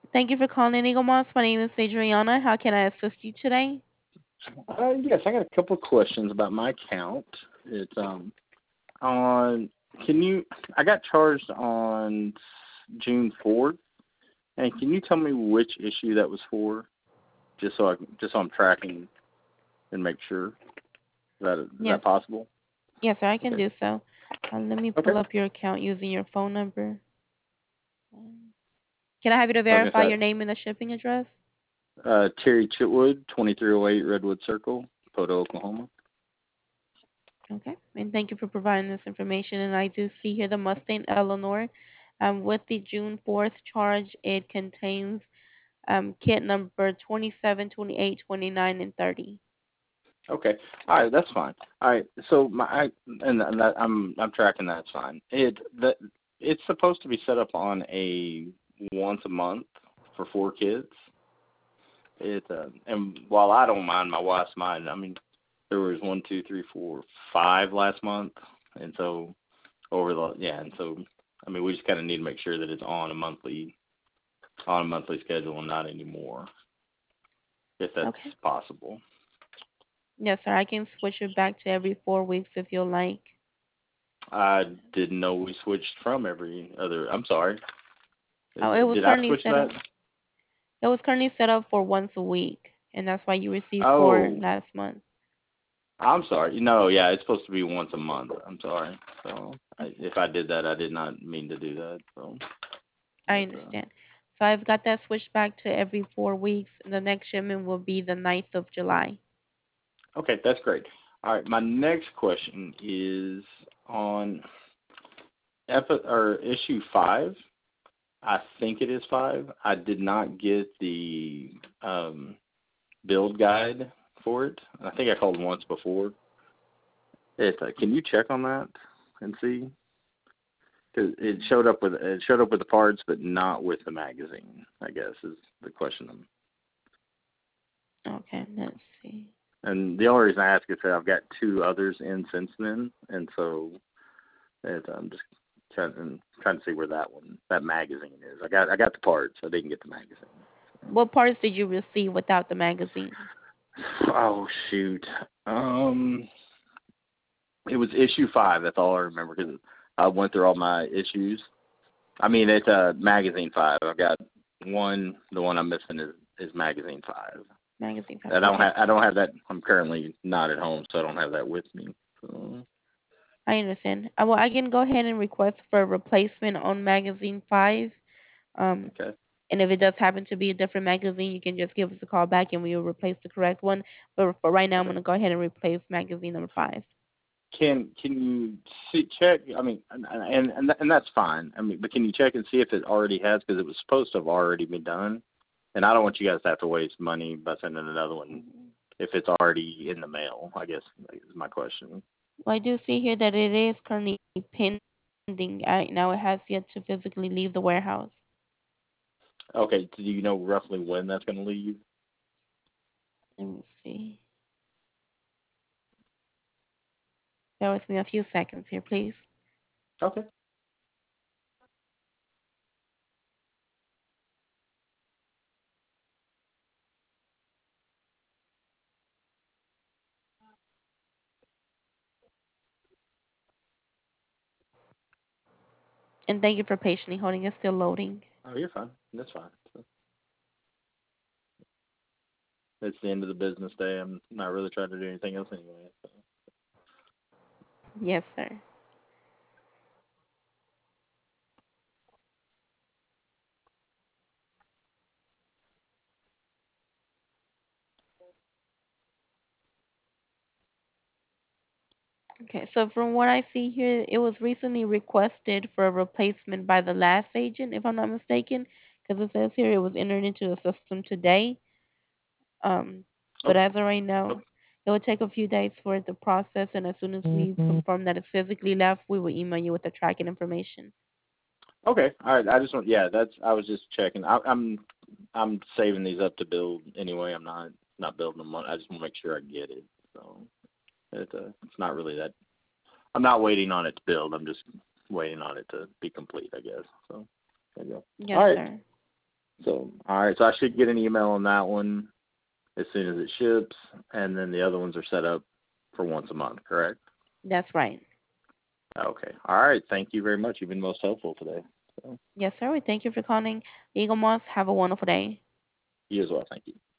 Thank you for calling Eagle Moss. My name is Adriana. How can I assist you today? Yes, I got a couple of questions about my account. It's on. Can you? I got charged on June 4th, and can you tell me which issue that was for? Just so I'm tracking and make sure. Is Yes. that possible? Yes, sir, I can Okay. do so. Let me Okay. pull up your account using your phone number. Can I have you to So I was verify gonna your name and the shipping address? say Terry Chitwood, 2308 Redwood Circle, Poto, Oklahoma. Okay. And thank you for providing this information. And I do see here the Mustang Eleanor. With the June 4th charge, it contains kit number 27, 28, 29, and 30. Okay. All right, that's fine. All right. So and that I'm tracking. That's fine. It's supposed to be set up on a once a month for 4 kids. And while I don't mind, my wife's mind. I mean, there was one, two, three, four, five last month, and so and so I mean we just kind of need to make sure that it's on a monthly schedule and not anymore, if that's Okay. possible. Yes, sir. I can switch it back to every 4 weeks if you'll like. I didn't know we switched from every other. I'm sorry. Oh, it was Did I currently switch set that? up. It was currently set up for once a week, and that's why you received four Oh, last month. I'm sorry. No, yeah, it's supposed to be once a month. I'm sorry. So if I did that, I did not mean to do that. So, I but, understand. So I've got that switched back to every 4 weeks. The next shipment will be the 9th of July. okay, that's great. All right, my next question is on issue 5. I think it is 5. I did not get the build guide for it. I think I called once before. Can you check on that and see? Because it showed up with the parts, but not with the magazine. I guess is the question. Okay, let's see. And the only reason I ask is that I've got 2 others in since then, and so I'm just trying to see where that magazine is. I got the parts. I didn't get the magazine. What parts did you receive without the magazine? Oh shoot. Um, it was issue 5. That's all I remember because I went through all my issues. I mean, it's magazine 5. I've got one. The one I'm missing is magazine 5. Magazine five. I don't Okay, have I don't have that. I'm currently not at home, so I don't have that with me. So, I understand. Well, I can go ahead and request for a replacement on magazine five. Um, okay. and if it does happen to be a different magazine, you can just give us a call back and we will replace the correct one. But for right now, I'm Okay. going to go ahead and replace magazine number five. Can you check? I mean, and that's fine. I mean, but can you check and see if it already has? Because it was supposed to have already been done, and I don't want you guys to have to waste money by sending another one if it's already in the mail. I guess is my question. Well, I do see here that it is currently pending. Now it has yet to physically leave the warehouse. Okay. Do you know roughly when that's going to leave? Let me see. Bear with me a few seconds here, please. Okay. And thank you for patiently holding. It's still loading. Oh, you're fine. That's fine. It's the end of the business day. I'm not really trying to do anything else anyway. So. Yes, sir. Okay, so from what I see here, it was recently requested for a replacement by the last agent, if I'm not mistaken, because it says here it was entered into the system today. Um, but Okay. as of right now, Okay. it will take a few days for it to process, and as soon as we confirm that it's physically left, we will email you with the tracking information. Okay. All right. I just want. Yeah. I was just checking. I'm saving these up to build anyway. I'm not building them. I just want to make sure I get it. So it's not really that. I'm not waiting on it to build. I'm just waiting on it to be complete, I guess. So there you go. Yes, All right. sir. So, all right. So I should get an email on that one as soon as it ships, and then the other ones are set up for once a month, correct? That's right. Okay. All right. Thank you very much. You've been most helpful today. So, Yes, sir. We thank you for calling Eagle Moss. Have a wonderful day. you as well. Thank you.